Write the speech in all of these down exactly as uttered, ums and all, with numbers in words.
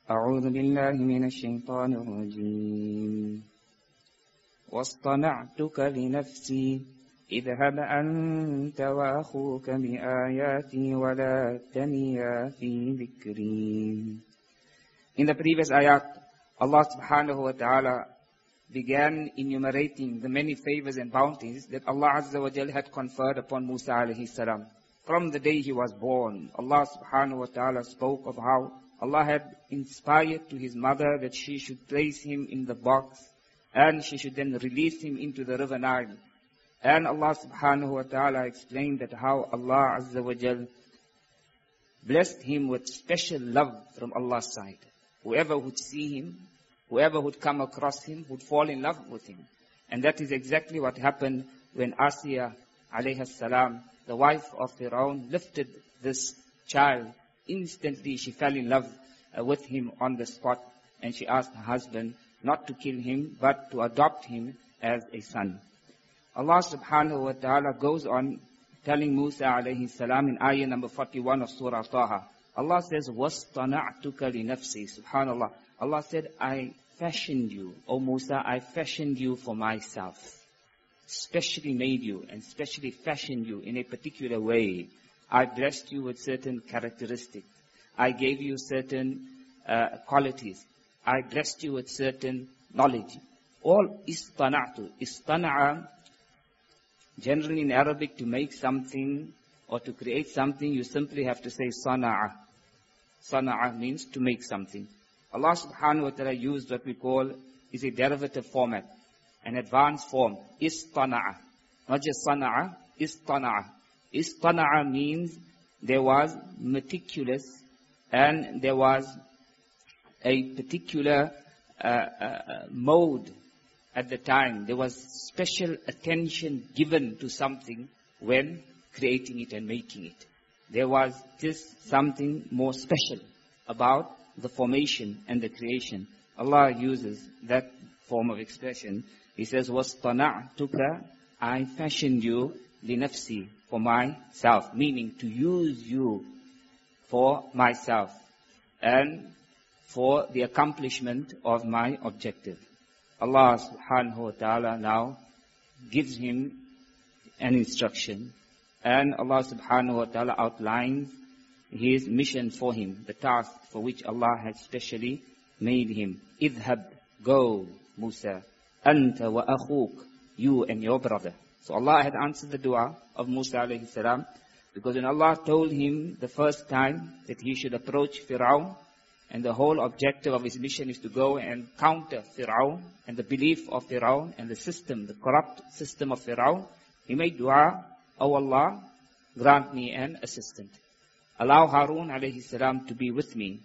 أعوذ بالله من الشيطان الرجيم واصطنعتك لنفسي اذهب أنت وأخوك بآياتي ولا تنيا في ذكري. In the previous ayat, Allah subhanahu wa ta'ala began enumerating the many favors and bounties that Allah Azza wa Jal had conferred upon Musa alayhi salam. From the day he was born, Allah subhanahu wa ta'ala spoke of how Allah had inspired to his mother that she should place him in the box and she should then release him into the river Nile. And Allah subhanahu wa ta'ala explained that how Allah Azza wa Jal blessed him with special love from Allah's side. Whoever would see him, whoever would come across him, would fall in love with him. And that is exactly what happened when Asiya alayhi salam, the wife of Fir'aun, lifted this child. Instantly she fell in love uh, with him on the spot. And she asked her husband not to kill him, but to adopt him as a son. Allah subhanahu wa ta'ala goes on telling Musa alayhi salam in ayah number forty-one of Surah Taha. Allah says, وَاصْطَنَعْتُكَ لِنَفْسِي. Subhanallah. Allah said, I fashioned you, O Musa, I fashioned you for myself. Specially made you and specially fashioned you in a particular way. I blessed you with certain characteristics. I gave you certain uh, qualities. I blessed you with certain knowledge. All istana'tu. Istana'a, generally in Arabic, to make something or to create something, you simply have to say sana'a. Sana'a means to make something. Allah subhanahu wa ta'ala used what we call is a derivative format, an advanced form. Istana'a. Not just sana'a, istana'a. Istana'a means there was meticulous and there was a particular uh, uh, mode at the time. There was special attention given to something when creating it and making it. There was just something more special about the formation and the creation. Allah uses that form of expression. He says, وَاصْطَنَعْتُكَ, I fashioned you لِنَفْسِي, for myself, meaning to use you for myself and for the accomplishment of my objective. Allah subhanahu wa ta'ala now gives him an instruction, and Allah subhanahu wa ta'ala outlines his mission for him, the task for which Allah had specially made him. Idhab, go, Musa, anta wa akhuk, you and your brother. So Allah had answered the dua of Musa alayhi salam, because when Allah told him the first time that he should approach Fir'aun, and the whole objective of his mission is to go and counter Fir'aun and the belief of Fir'aun and the system, the corrupt system of Fir'aun, he made dua, O Allah, grant me an assistant. Allow Harun alayhi salam to be with me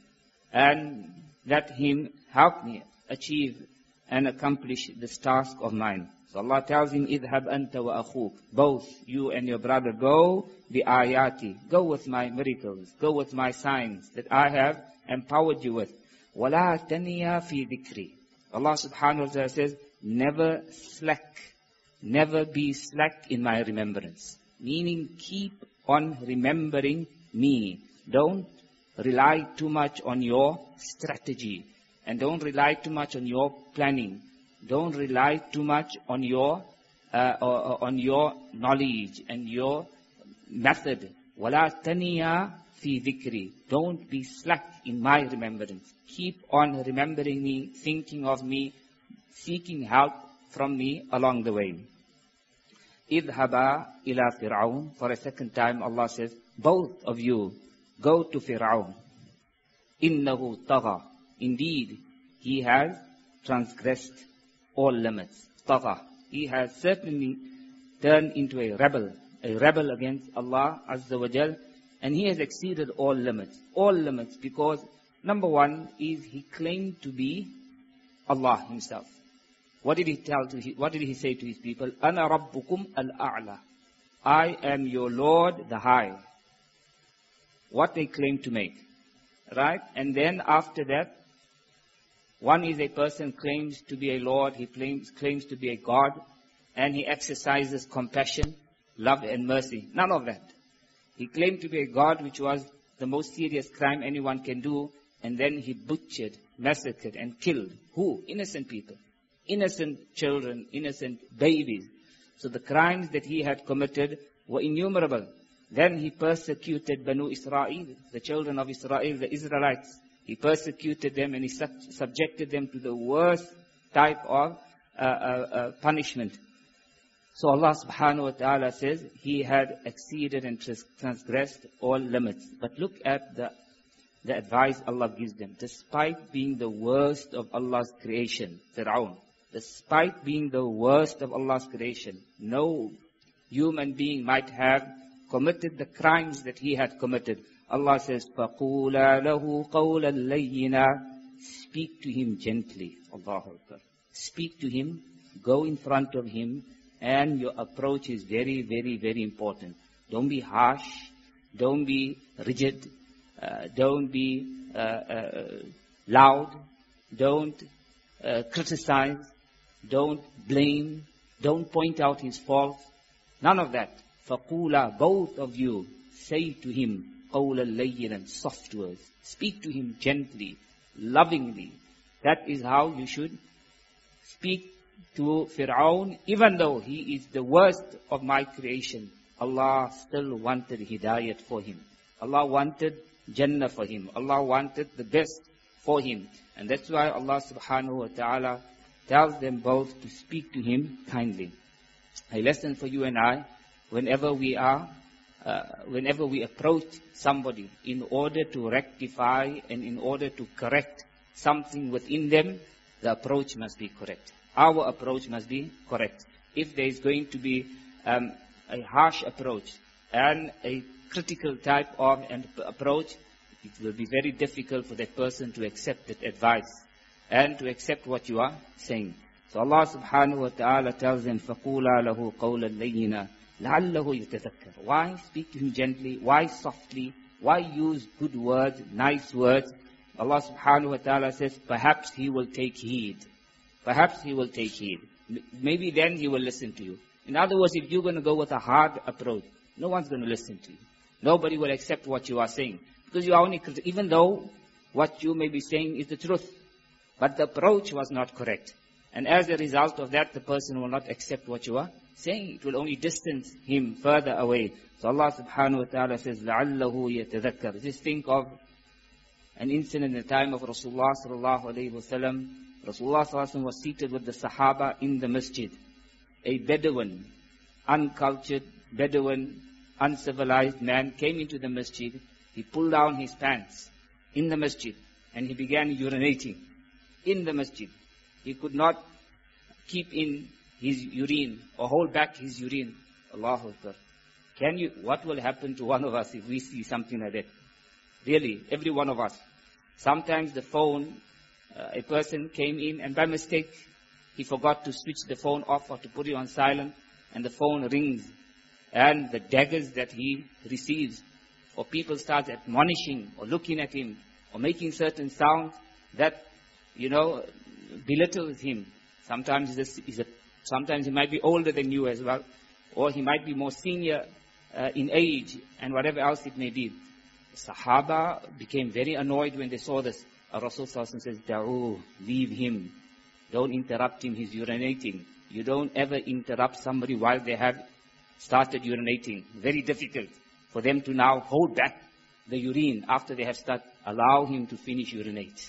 and let him help me achieve and accomplish this task of mine. So Allah tells him, idhab anta wa akhuk, both you and your brother go, bi ayati, go with my miracles, go with my signs that I have empowered you with. Wala taniya fi dhikri. Allah subhanahu wa ta'ala says, never slack, never be slack in my remembrance. Meaning keep on remembering me. Don't rely too much on your strategy. And don't rely too much on your planning. Don't rely too much on your uh, or, on your knowledge and your method. Wala taniya fi dhikri. Don't be slack in my remembrance. Keep on remembering me, thinking of me, seeking help from me along the way. Idhaba ila Fir'aun. For a second time Allah says, both of you go to Fir'aun. Innahu tagha. Indeed, he has transgressed all limits. Tagha. He has certainly turned into a rebel, a rebel against Allah Azza wa Jal, and he has exceeded all limits. All limits because, number one, is he claimed to be Allah himself. What did he tell to his, what did he say to his people? Ana rabbukum al-a'la. I am your Lord, the High. What they claim to make. Right? And then after that, one is a person claims to be a Lord, he claims, claims to be a God, and he exercises compassion, love and mercy. None of that. He claimed to be a God, which was the most serious crime anyone can do, And then he butchered, massacred, and killed. Who? Innocent people. Innocent children, innocent babies. So the crimes that he had committed were innumerable. Then he persecuted Banu Israel, the children of Israel, the Israelites. He persecuted them and he sub subjected them to the worst type of uh, uh, uh, punishment. So Allah subhanahu wa ta'ala says he had exceeded and transgressed all limits. But look at the, the advice Allah gives them. Despite being the worst of Allah's creation, Fir'aun, despite being the worst of Allah's creation, no human being might have committed the crimes that he had committed. Allah says, فَقُولَا لَهُ قَوْلًا لَيِّنًا. Speak to him gently. Allahu Akbar. Speak to him, go in front of him, and your approach is very, very, very important. Don't be harsh, don't be rigid, uh, don't be uh, uh, loud, don't uh, criticize, don't blame, don't point out his faults. None of that. فَقُولَا, both of you, say to him, قَوْلًا لَيِّنًا, soft words. Speak to him gently, lovingly. That is how you should speak to Fir'aun. Even though he is the worst of my creation, Allah still wanted hidayat for him. Allah wanted Jannah for him. Allah wanted the best for him. And that's why Allah subhanahu wa ta'ala tells them both to speak to him kindly. A lesson for you and I, whenever we are, uh, whenever we approach somebody in order to rectify and in order to correct something within them, the approach must be correct. Our approach must be correct. If there is going to be um, a harsh approach and a critical type of an approach, it will be very difficult for that person to accept that advice and to accept what you are saying. So Allah subhanahu wa ta'ala tells them, فَقُولَا لَهُ قَوْلًا لَيِّنًا لَعَلَّهُ يَتَذَكَّرُ. Why speak to him gently? Why softly? Why use good words, nice words? Allah subhanahu wa ta'ala says, perhaps he will take heed. Perhaps he will take heed. Maybe then he will listen to you. In other words, if you're going to go with a hard approach, no one's going to listen to you. Nobody will accept what you are saying. Because you are only, even though what you may be saying is the truth. But the approach was not correct. And as a result of that, the person will not accept what you are saying. It will only distance him further away. So Allah subhanahu wa ta'ala says, لَعَلَّهُ يَتَذَكَّرُ. Just think of an incident in the time of Rasulullah sallallahu alayhi wa sallam. Rasulullah sallallahu alayhi wa sallam was seated with the Sahaba in the masjid. A Bedouin, uncultured Bedouin, uncivilized man came into the masjid. He pulled down his pants in the masjid and he began urinating in the masjid. He could not keep in his urine or hold back his urine. Allahu Akbar. Can you, what will happen to one of us if we see something like that? Really, every one of us. Sometimes the phone, uh, a person came in and by mistake, he forgot to switch the phone off or to put it on silent and the phone rings. And the daggers that he receives, or people start admonishing or looking at him or making certain sounds that, you know, belittles him. Sometimes he's a, he's a, sometimes he might be older than you as well, or he might be more senior uh, in age and whatever else it may be. The Sahaba became very annoyed when they saw this. Rasul sallallahu alaihi wasallam says, Da'u, leave him. Don't interrupt him, he's urinating. You don't ever interrupt somebody while they have started urinating. Very difficult for them to now hold back the urine after they have started. Allow him to finish urinate.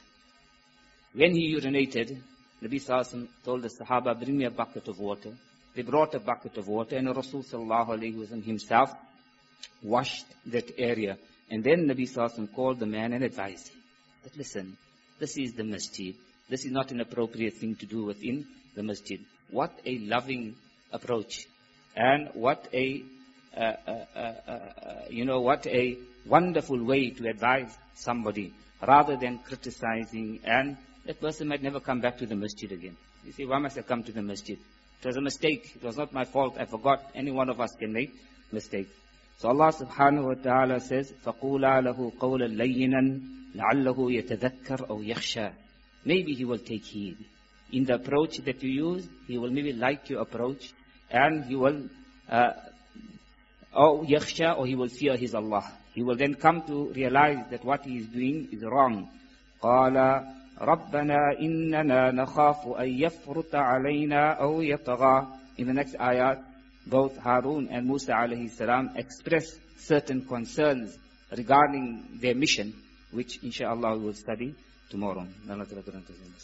When he urinated, Nabi sallallahu alaihi wasallam told the Sahaba, bring me a bucket of water. They brought a bucket of water and Rasul sallallahu alaihi wasallam himself washed that area. And then Nabi sallallahu alaihi wasallam called the man and advised him that, listen, this is the masjid. This is not an appropriate thing to do within the masjid. What a loving approach. And what a, uh, uh, uh, uh, you know, what a wonderful way to advise somebody rather than criticizing. And that person might never come back to the masjid again. You say, why must I come to the masjid? It was a mistake. It was not my fault. I forgot. Any one of us can make mistakes. So Allah subhanahu wa ta'ala says, فَقُولَا لَهُ قَوْلًا لَيِّنًا لَعَلَّهُ يَتَذَكَّرْ أَوْ يَخْشَى. Maybe he will take heed. In the approach that you use, he will maybe like your approach, and he will, uh, or yakhsha, or he will fear his Allah. He will then come to realize that what he is doing is wrong. قال ربنا إننا نخاف أن يفرط علينا أو يطغى. In the next ayat, both Harun and Musa alayhi salam express certain concerns regarding their mission, which inshallah we will study tomorrow.